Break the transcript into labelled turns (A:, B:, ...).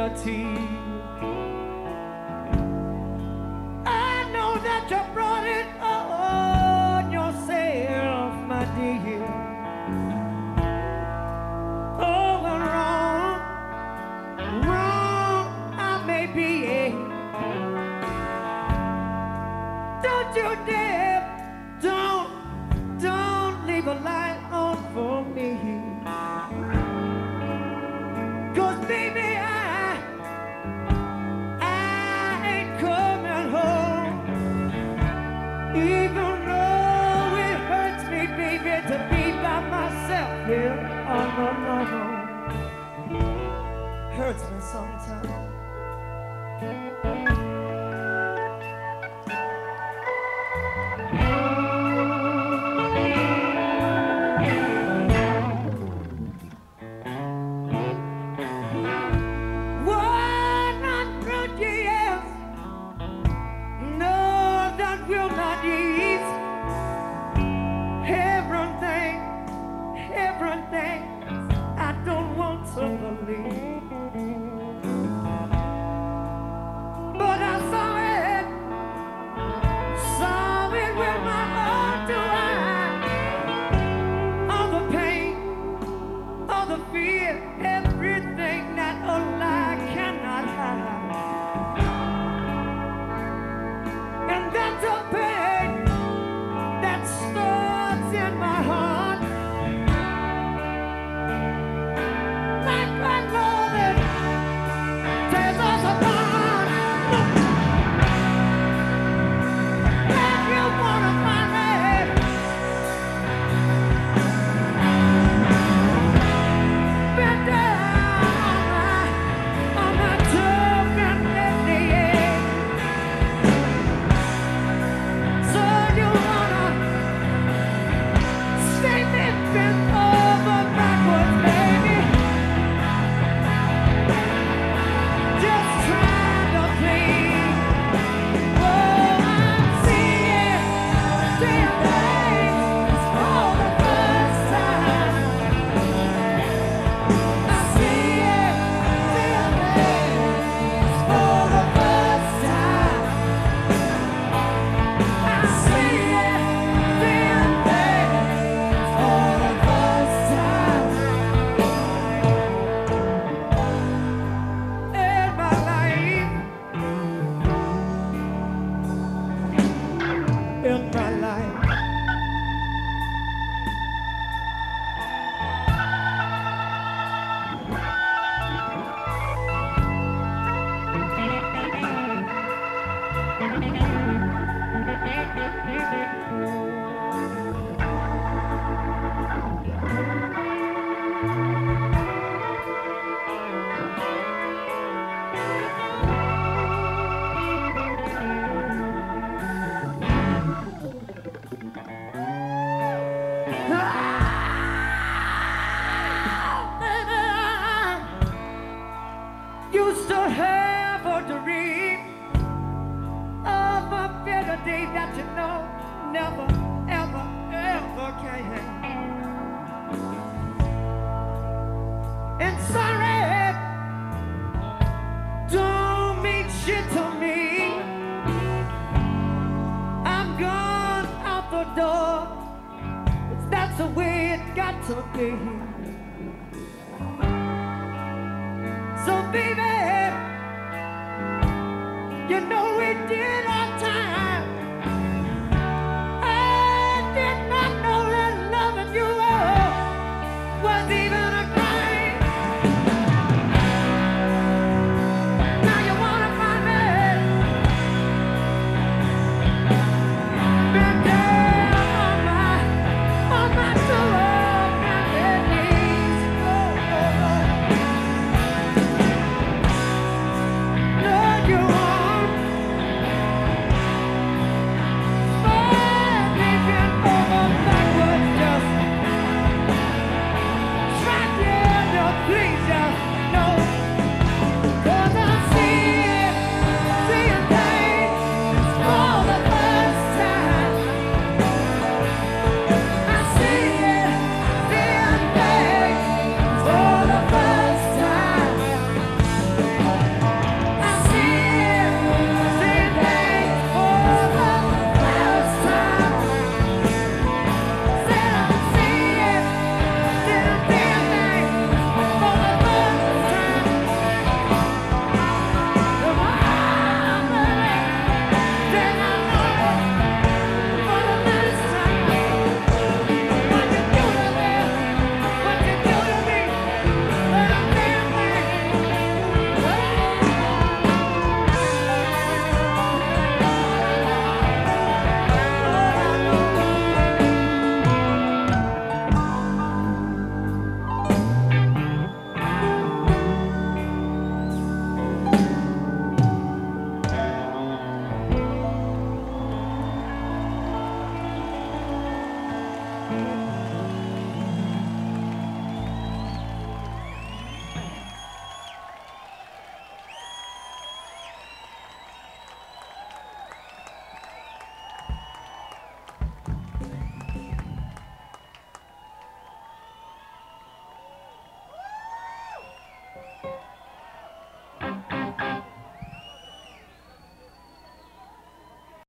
A: eternity. I know that you brought it on yourself, my dear. Oh, well, wrong I may be. Don't you dare, don't leave a light on for me. 'Cause baby, I ain't coming home. Even though it hurts me, baby, to be by myself here all alone. Hurts me sometimes. I don't want to believe, but I saw it with my own two eyes. All the pain, all the fear, everything that a lie cannot hide. And that's a pain that starts in my heart. In my life, used to have a dream of a better day that you know never, ever, ever can. And sorry, don't mean shit to me. I'm gone out the door, 'cause that's the way it got to be. So baby, you know we did our time.